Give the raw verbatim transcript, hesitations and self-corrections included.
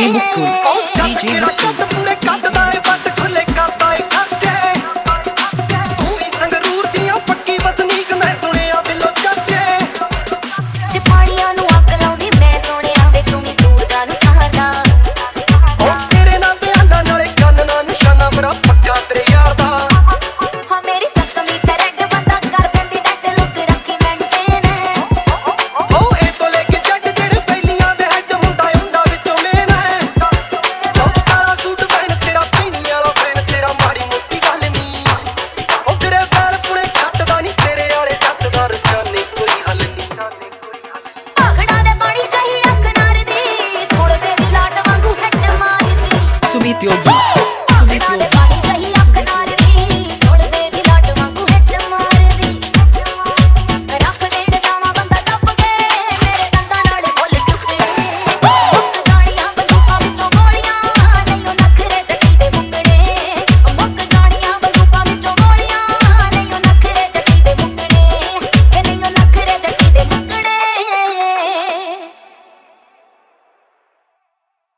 DJ ਮੁਕੁਲ DJ ਮੁਕੁਲ ਪੂਰੇ ਕੱਟਦਾ ਏ ਵੱਟ ਖੁੱਲੇ ਕਰਦਾ ਏ ਖਰਚੇ ਤੂੰ ਵੀ ਸੰਗਰੂਰ ਦੀਆਂ ਪੱਕੀ ਵਸਨੀਕ ਮੈਂ ਸੁਣਿਆ ਬਿੱਲੋ ਚਾਚੇ ਜੇ ਪਾਣੀਆਂ ਨੂੰ ਅੱਗ ਲਾਉਂਦੀ ਮੈਂ ਸੋਹਣਿਆ ਵੇ ਤੂੰ ਵੀ ਸੂਰਜਾਂ ਨੂੰ ਚਾਹਦਾ ਉਹ ਤੇਰੇ ਨਾਲ ਬਿਆਨਾਂ ਨਾਲੇ ਕੰਨ ਨਾਲ ਨਿਸ਼ਾਨਾ ਬੜਾ ਪੱਕਾ ਤੇਰੇ ਯਾਰ ਦਾ ਹਾਂ ਮੇਰੀ ਤਸਮੀ ਤੇ ਰੈਡ ਬੰਦਾ ਕਰ ਦਿੰਦੀ ਡੱਟ ਲੁੱਕ ਰੱਖੀ ਮੈਂਟੇਨ ਉਹ ਇਹ ਤੋਂ ਲੈ ਕੇ ਜੱਟ ਜਿਹੜੇ ਪਹਿਲੀਆਂ ਦੇ ਹੈਡ ਮੁੰਡਾ ਹੁੰਦਾ ਵਿੱਚੋਂ ਮੇਨ ਹੈ ਉਹ ਸਾਰਾ ਸੂਟ ਪਹਿਨ ਤੇਰਾ ਪੀਣੀ ਵਾਲਾ ਫੈਨ ਤੇਰਾ ਮਾੜੀ ਮੋਟੀ ਗੱਲ ਨਹੀਂ ਉਹ ਤੇਰੇ ਪੈਰ ਪੁਣੇ ਛੱਡਦਾ ਨਹੀਂ ਤੇਰੇ ਵਾਲੇ ਜੱਟ ਦਾ ਰਚਾਨੇ ਕੋਈ ਹੱਲ ਨਹੀਂ ਆਖੜਾ ਦੇ ਪਾਣੀ ਚਾਹੀ ਅੱਖ ਨਾਰ ਦੀ ਸੁਣ ਫੇਰੀ ਲਾਟ ਵਾਂਗੂ ਹੱਟ ਮਾਰਦੀ ਸੁਮੀਤ ਯੋਗੀ